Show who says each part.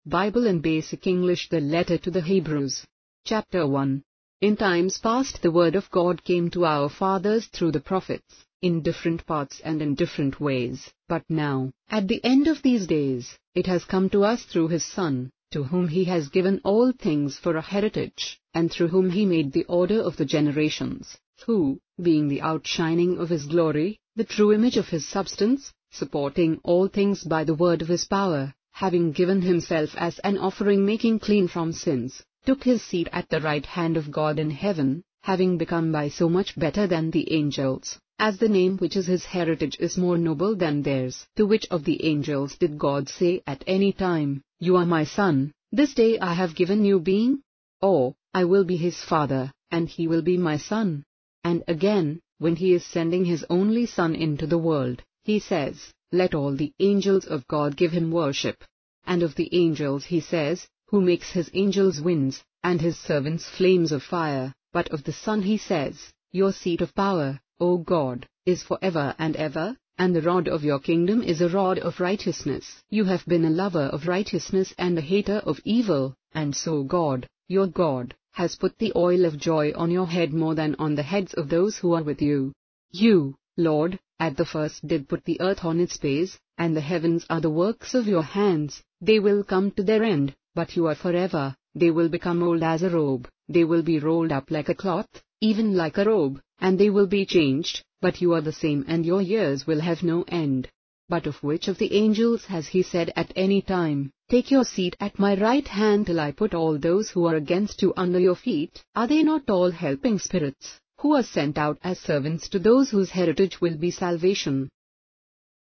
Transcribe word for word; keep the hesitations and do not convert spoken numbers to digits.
Speaker 1: Bible in Basic English, the letter to the Hebrews. Chapter one. In times past the word of God came to our fathers through the prophets, in different parts and in different ways, but now, at the end of these days, it has come to us through His Son, to whom He has given all things for a heritage, and through whom He made the order of the generations, who, being the outshining of His glory, the true image of His substance, supporting all things by the word of His power, having given Himself as an offering making clean from sins, took His seat at the right hand of God in heaven, having become by so much better than the angels, as the name which is His heritage is more noble than theirs. To which of the angels did God say at any time, "You are my Son, this day I have given you being"? Or, "I will be his Father, and he will be my Son"? And again, when He is sending His only Son into the world, He says, "Let all the angels of God give Him worship." And of the angels He says, "Who makes His angels winds, and His servants flames of fire." But of the Son He says, "Your seat of power, O God, is forever and ever, and the rod of your kingdom is a rod of righteousness. You have been a lover of righteousness and a hater of evil, and so God, your God, has put the oil of joy on your head more than on the heads of those who are with you. You, Lord, at the first did put the earth on its base, and the heavens are the works of your hands. They will come to their end, but you are forever. They will become old as a robe, they will be rolled up like a cloth, even like a robe, and they will be changed, but you are the same and your years will have no end." But of which of the angels has He said at any time, "Take your seat at my right hand till I put all those who are against you under your feet"? Are they not all helping spirits, who are sent out as servants to those whose heritage will be salvation?